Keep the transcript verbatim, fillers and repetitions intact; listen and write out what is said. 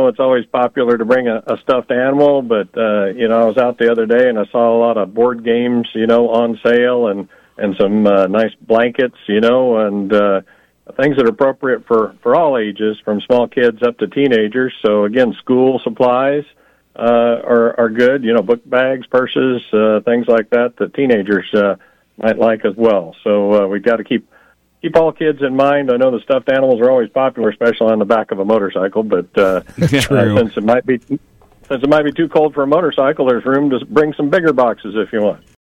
know it's always popular to bring a, a stuffed animal, but, uh, you know, I was out the other day and I saw a lot of board games, you know, on sale and, and some uh, nice blankets, you know, and uh, things that are appropriate for, for all ages, from small kids up to teenagers. So, again, school supplies uh, are, are good, you know, book bags, purses, uh, things like that that teenagers uh, might like as well. So uh, we've got to keep keep all kids in mind. I know the stuffed animals are always popular, especially on the back of a motorcycle, but uh, uh, since it might be since it might be too cold for a motorcycle, there's room to bring some bigger boxes if you want.